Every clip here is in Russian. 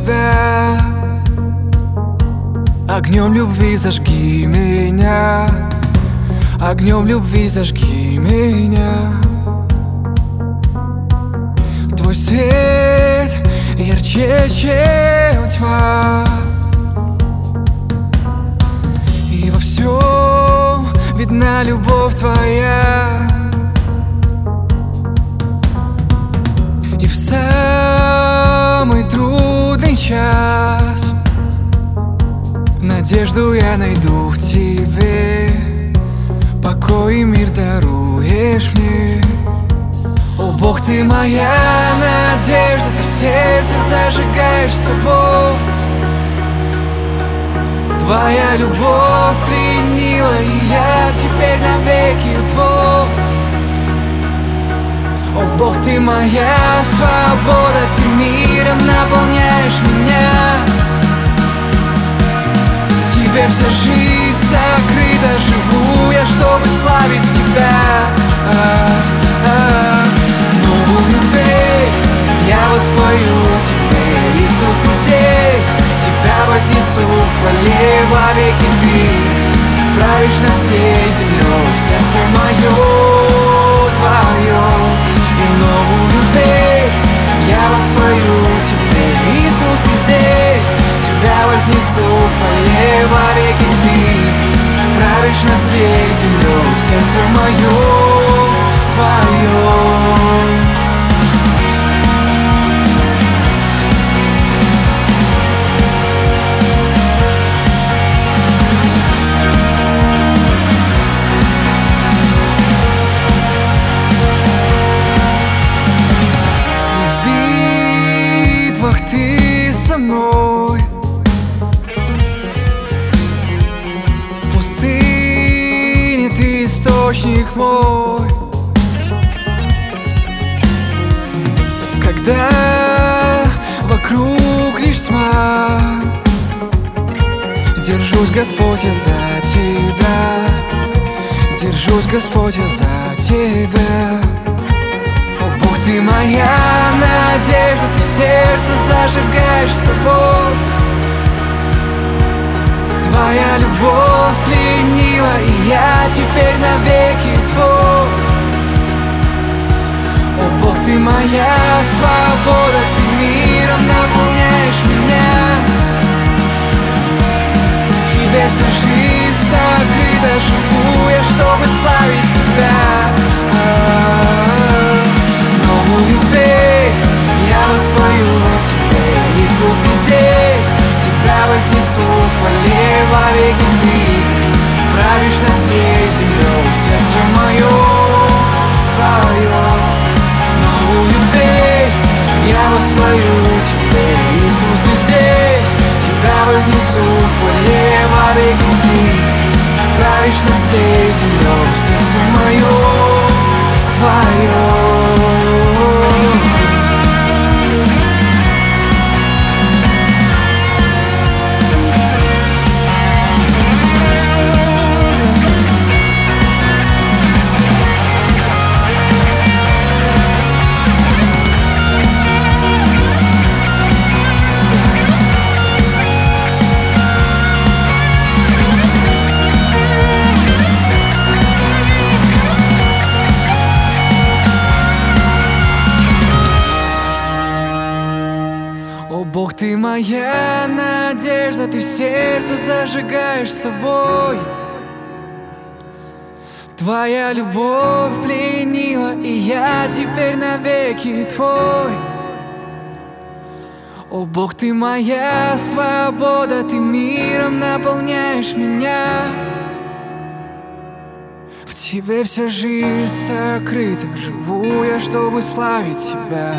тебя. Огнем любви зажги меня, огнем любви зажги меня. Твой свет ярче, чем тьма, и во всем видна любовь твоя. И в самый трудный час надежду я найду в тебе. Покой и мир даруешь мне. О, Бог, ты моя надежда, ты в сердце зажигаешь собой. Твоя любовь пленила, и я теперь навеки твой. О, Бог, ты моя свобода, ты миром наполняешь меня. В тебе вся жизнь сокрыта, живу я, чтобы славить тебя. Новую песнь я воспою тебе, Иисус, ты здесь. Тебя вознесу в хвале во веки ты. Правишь над всей землей, сердце мое твое. И новую песнь я воспою тебе, Иисус, ты здесь. Тебя вознесу в хвале во веки ты. Правишь над всей землей, сердце мое твое. Ты со мной в пустыне, ты источник мой. Когда вокруг лишь тьма, держусь, Господь, я за тебя. Держусь, Господь, я за тебя. Бог, ты моя надежда, ты в сердце зажигаешь собой. Твоя любовь пленила, и я теперь навеки твой. О, Бог, ты моя свобода, ты миром наполняешь меня. В тебе вся жизнь сокрыта, живу я, чтобы славить тебя. Новую песнь я воспою тебе, Иисус, ты здесь. Тебя вознесу в хвале во веки ты. Правишь над всей землей, сердце мое твое. Новую песнь я воспою тебе, Иисус, ты здесь. Тебя вознесу в хвале во веки ты. Правишь над всей землей, сердце мое твое. Бог, ты моя надежда, ты в сердце зажигаешь собой. Твоя любовь пленила, и я теперь навеки твой. О, Бог, ты моя свобода, ты миром наполняешь меня. В тебе вся жизнь сокрыта, живу я, чтобы славить тебя.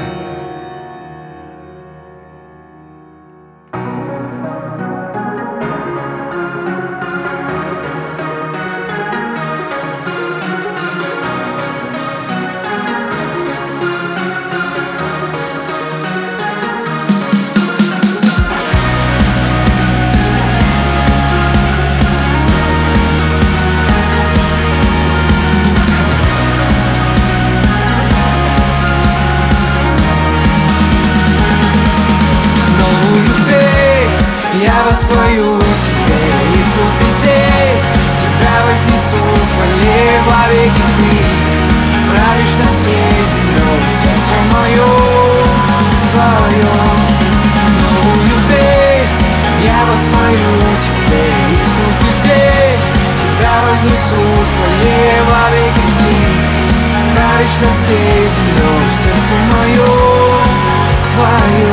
воспою Тебя, Иисус, Ты здесь. Тебя вознесу в хвале во веки Ты. Правишь над всей землей, сердце мое Твое. Новую песнь я воспою Тебе, Иисус, Ты здесь. Тебя вознесу в хвале во веки Ты. Правишь над всей землей, сердце мое Твое.